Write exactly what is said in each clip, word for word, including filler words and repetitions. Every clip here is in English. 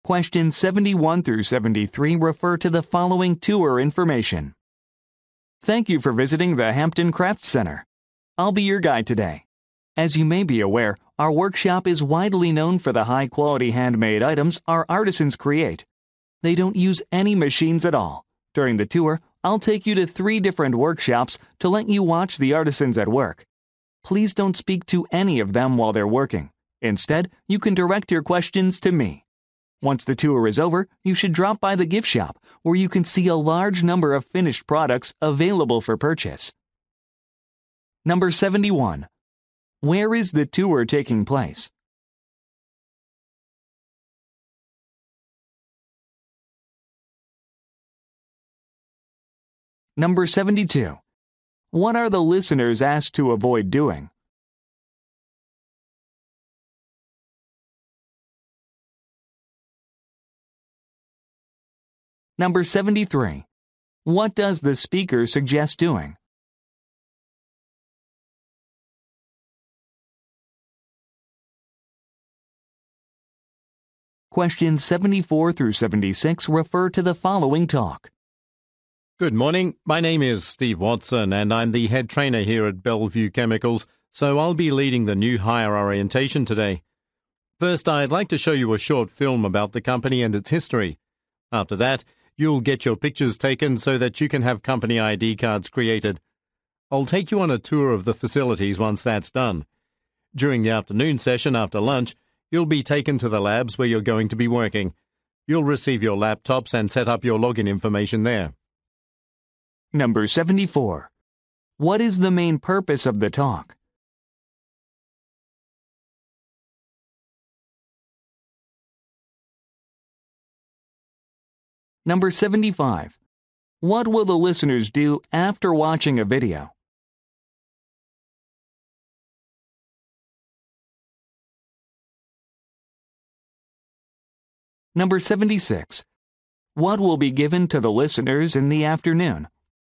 Questions seventy-one through seventy-three refer to the following tour information. Thank you for visiting the Hampton Craft Center. I'll be your guide today. As you may be aware, our workshop is widely known for the high-quality handmade items our artisans create. They don't use any machines at all. During the tour, I'll take you to three different workshops to let you watch the artisans at work. Please don't speak to any of them while they're working. Instead, you can direct your questions to me. Once the tour is over, you should drop by the gift shop, where you can see a large number of finished products available for purchase. Number seventy-one. Where is the tour taking place? Number seventy-two. What are the listeners asked to avoid doing? Number seventy-three. What does the speaker suggest doing? Questions seventy-four through seventy-six refer to the following talk. Good morning. My name is Steve Watson, and I'm the head trainer here at Bellevue Chemicals, so I'll be leading the new hire orientation today. First, I'd like to show you a short film about the company and its history. After that, you'll get your pictures taken so that you can have company I D cards created. I'll take you on a tour of the facilities once that's done. During the afternoon session after lunch, you'll be taken to the labs where you're going to be working. You'll receive your laptops and set up your login information there. Number seventy-four. What is the main purpose of the talk? Number seventy-five. What will the listeners do after watching a video? Number seventy-six. What will be given to the listeners in the afternoon?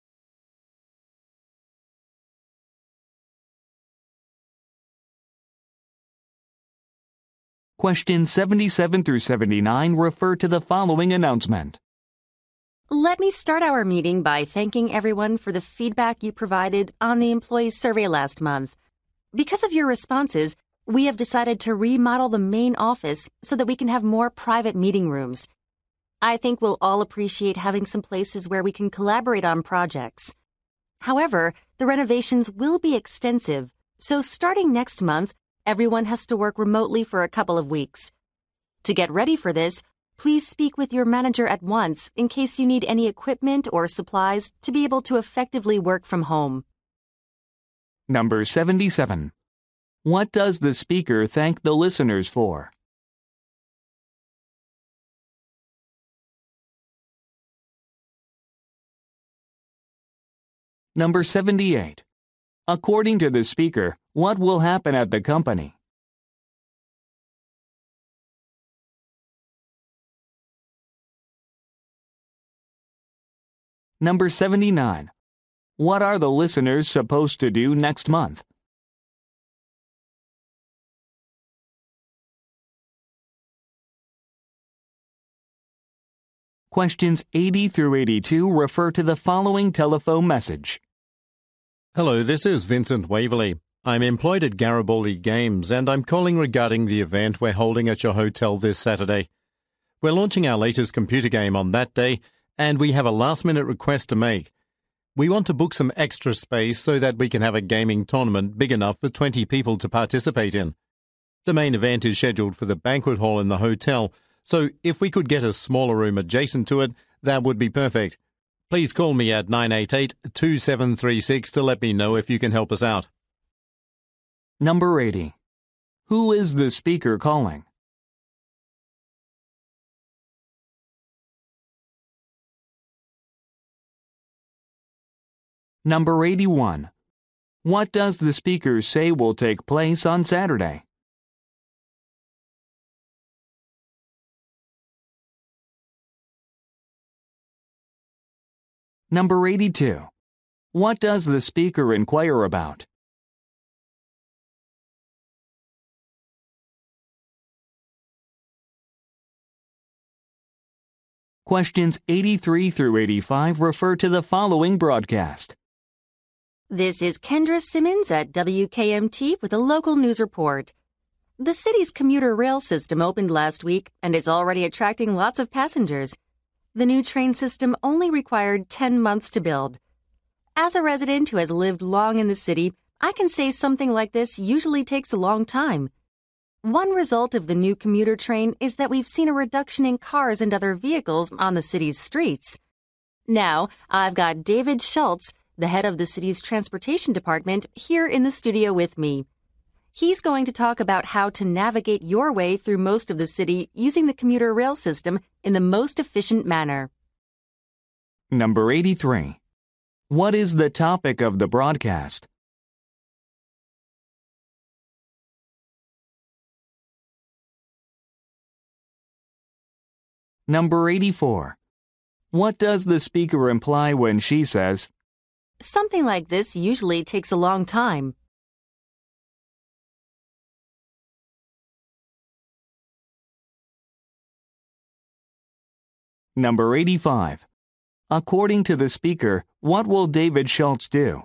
Questions seventy-seven through seventy-nine refer to the following announcement. Let me start our meeting by thanking everyone for the feedback you provided on the employee survey last month. Because of your responses, we have decided to remodel the main office so that we can have more private meeting rooms. I think we'll all appreciate having some places where we can collaborate on projects. However, the renovations will be extensive, so starting next month, everyone has to work remotely for a couple of weeks. To get ready for this, please speak with your manager at once in case you need any equipment or supplies to be able to effectively work from home. Number seventy-seven. What does the speaker thank the listeners for? Number seventy-eight. According to the speaker, what will happen at the company? Number seventy-nine. What are the listeners supposed to do next month? Questions eighty through eighty-two refer to the following telephone message. Hello, this is Vincent Waverley. I'm employed at Garibaldi Games, and I'm calling regarding the event we're holding at your hotel this Saturday. We're launching our latest computer game on that day, and we have a last-minute request to make. We want to book some extra space so that we can have a gaming tournament big enough for twenty people to participate in. The main event is scheduled for the banquet hall in the hotel, so if we could get a smaller room adjacent to it, that would be perfect. Please call me at nine eight eight, two seven three six to let me know if you can help us out. Number eighty. Who is the speaker calling? Number eighty-one. What does the speaker say will take place on Saturday? Number eighty-two. What does the speaker inquire about? Questions eighty-three through eighty-five refer to the following broadcast. This is Kendra Simmons at W K M T with a local news report. The city's commuter rail system opened last week, and it's already attracting lots of passengers. The new train system only required ten months to build. As a resident who has lived long in the city, I can say something like this usually takes a long time. One result of the new commuter train is that we've seen a reduction in cars and other vehicles on the city's streets. Now, I've got David Schultz, the head of the city's transportation department, here in the studio with me. He's going to talk about how to navigate your way through most of the city using the commuter rail system in the most efficient manner. Number eighty-three. What is the topic of the broadcast? Number eighty-four. What does the speaker imply when she says, Something like this usually takes a long time. Number eighty-five. According to the speaker, what will David Schultz do?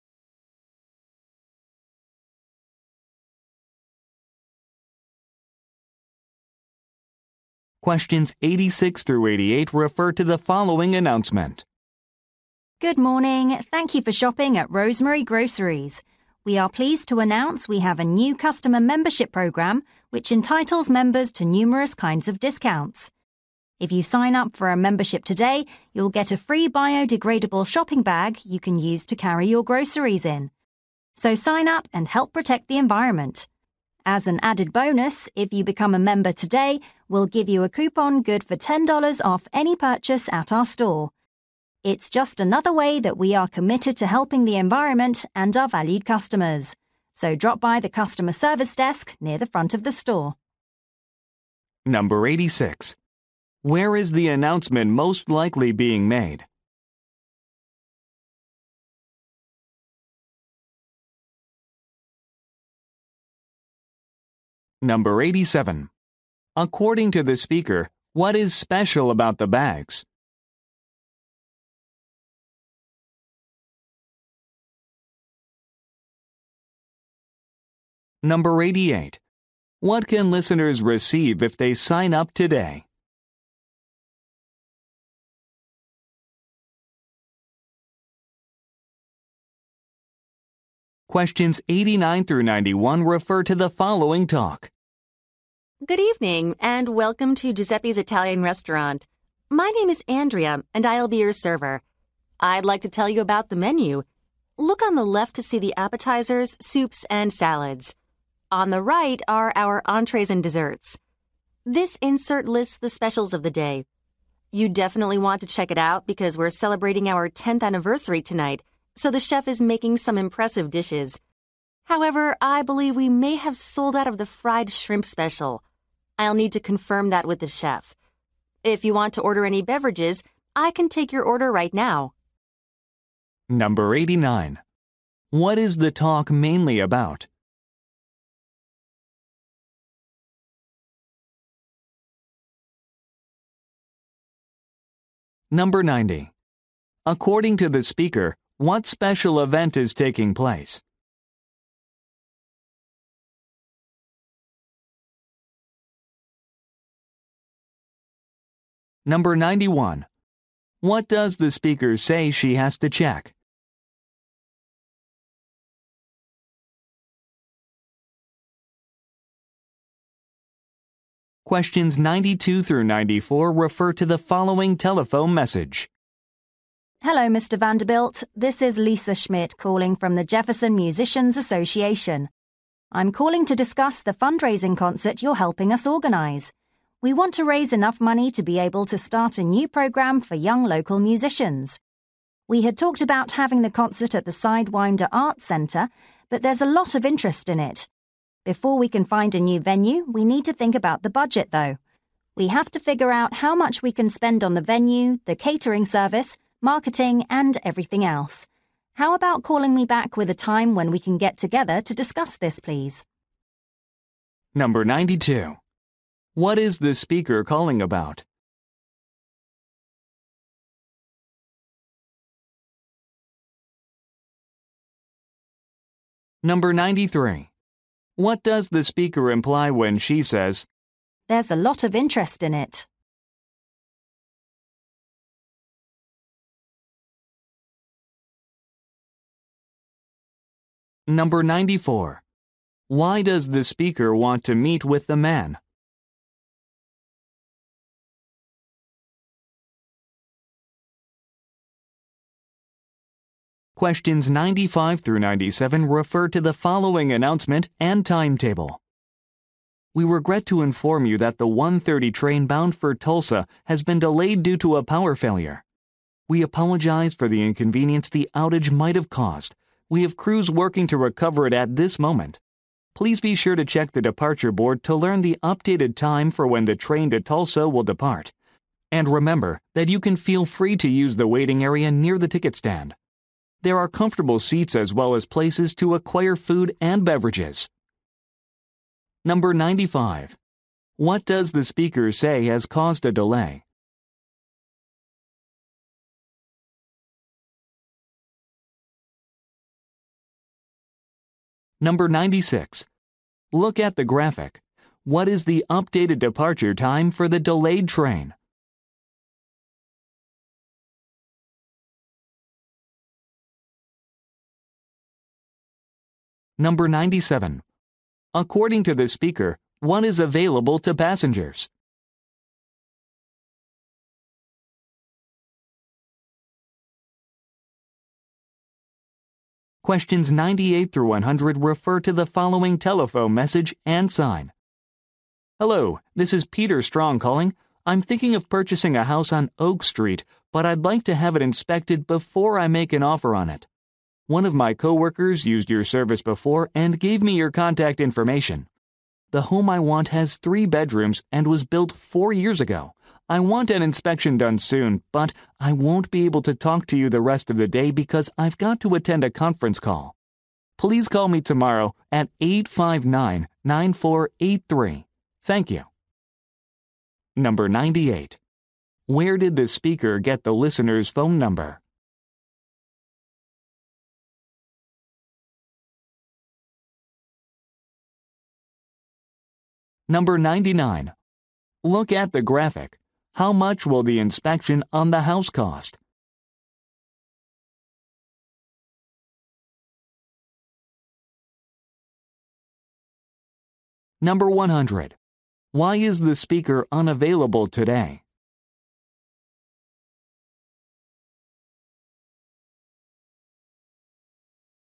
Questions eighty-six through eighty-eight refer to the following announcement. Good morning. Thank you for shopping at Rosemary Groceries. We are pleased to announce we have a new customer membership program which entitles members to numerous kinds of discounts. If you sign up for a membership today, you'll get a free biodegradable shopping bag you can use to carry your groceries in. So sign up and help protect the environment. As an added bonus, if you become a member today, we'll give you a coupon good for ten dollars off any purchase at our store. It's just another way that we are committed to helping the environment and our valued customers. So drop by the customer service desk near the front of the store. Number eighty-six. Where is the announcement most likely being made? Number eighty-seven. According to the speaker, what is special about the bags? Number eighty-eight. What can listeners receive if they sign up today? Questions eighty-nine through ninety-one refer to the following talk. Good evening, and welcome to Giuseppe's Italian Restaurant. My name is Andrea, and I'll be your server. I'd like to tell you about the menu. Look on the left to see the appetizers, soups, and salads. On the right are our entrees and desserts. This insert lists the specials of the day. You definitely want to check it out because we're celebrating our tenth anniversary tonight, so the chef is making some impressive dishes. However, I believe we may have sold out of the fried shrimp special. I'll need to confirm that with the chef. If you want to order any beverages, I can take your order right now. Number eighty-nine. What is the talk mainly about? Number ninety. According to the speaker, what special event is taking place? Number ninety-one. What does the speaker say she has to check? Questions ninety-two through ninety-four refer to the following telephone message. Hello, Mister Vanderbilt. This is Lisa Schmidt calling from the Jefferson Musicians Association. I'm calling to discuss the fundraising concert you're helping us organize. We want to raise enough money to be able to start a new program for young local musicians. We had talked about having the concert at the Sidewinder Arts Center, but there's a lot of interest in it. Before we can find a new venue, we need to think about the budget, though. We have to figure out how much we can spend on the venue, the catering service, marketing, and everything else. How about calling me back with a time when we can get together to discuss this, please? Number ninety-two. What is the speaker calling about? Number ninety-three. What does the speaker imply when she says, There's a lot of interest in it. Number ninety-four. Why does the speaker want to meet with the man? Questions ninety-five through ninety-seven refer to the following announcement and timetable. We regret to inform you that the one thirty train bound for Tulsa has been delayed due to a power failure. We apologize for the inconvenience the outage might have caused. We have crews working to recover it at this moment. Please be sure to check the departure board to learn the updated time for when the train to Tulsa will depart. And remember that you can feel free to use the waiting area near the ticket stand. There are comfortable seats as well as places to acquire food and beverages. Number ninety-five. What does the speaker say has caused a delay? Number ninety-six. Look at the graphic. What is the updated departure time for the delayed train? Number ninety-seven. According to the speaker, what is available to passengers? Questions ninety-eight through one hundred refer to the following telephone message and sign. Hello, this is Peter Strong calling. I'm thinking of purchasing a house on Oak Street, but I'd like to have it inspected before I make an offer on it. One of my coworkers used your service before and gave me your contact information. The home I want has three bedrooms and was built four years ago. I want an inspection done soon, but I won't be able to talk to you the rest of the day because I've got to attend a conference call. Please call me tomorrow at eight five nine, nine four eight three. Thank you. Number ninety-eight. Where did the speaker get the listener's phone number? Number ninety-nine. Look at the graphic. How much will the inspection on the house cost? Number one hundred. Why is the speaker unavailable today?